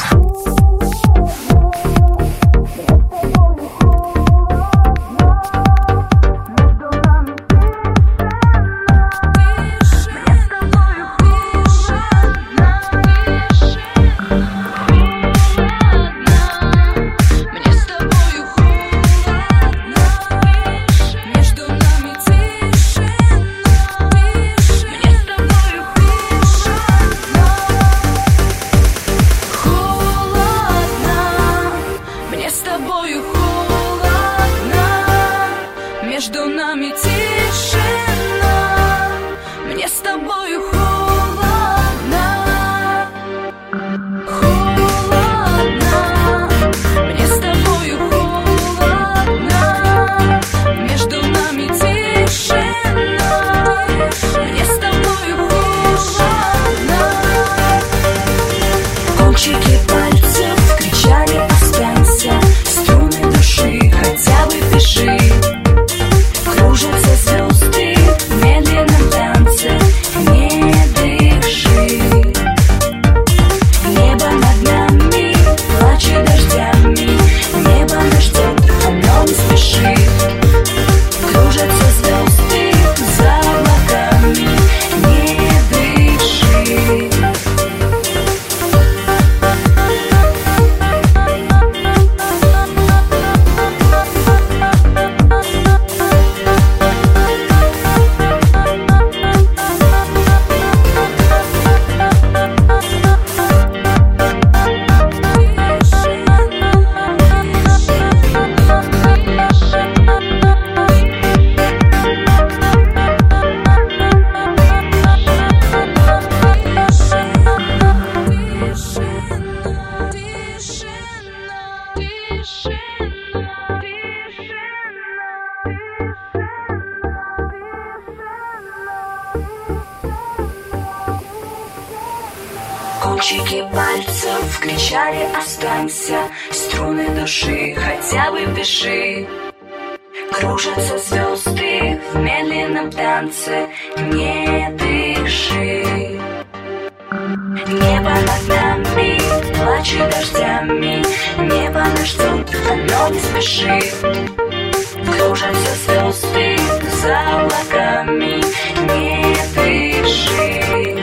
Между нами тишина, мне с тобою холодно, холодно, мне с тобою холодно. Между нами тишина, мне с тобою холодно. Кончики пальцев кричали: останься, струны души хотя бы пиши. Кружатся звезды в медленном танце, не дыши. Небо над нами плачет дождями, небо нас ждет, оно не спешит. Кружатся звезды за облаками, не дыши. Кончики пальцев кричали: останься, струны души хотя бы пиши. Кружатся звезды в медленном танце, не дыши. Небо над нами плачет дождями, небо нас ждет, оно не спешит. Кружатся звезды за облаками, не дыши.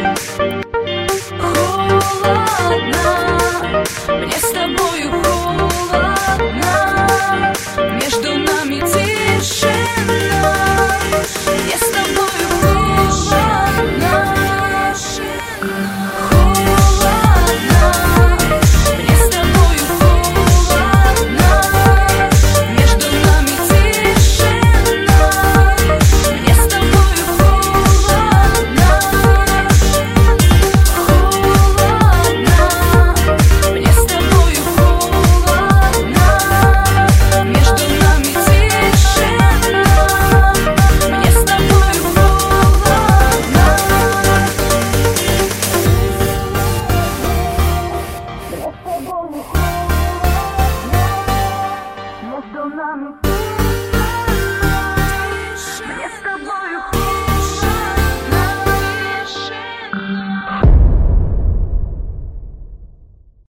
Холодно, мне с тобою холодно. Между нами тишина, мне с тобою холодно. Холодно, мне с тобою холодно. Между нами тишина, мне с тобою холодно. Мне с тобою холодно, между нами тишина, мне с тобою холодно. Между нами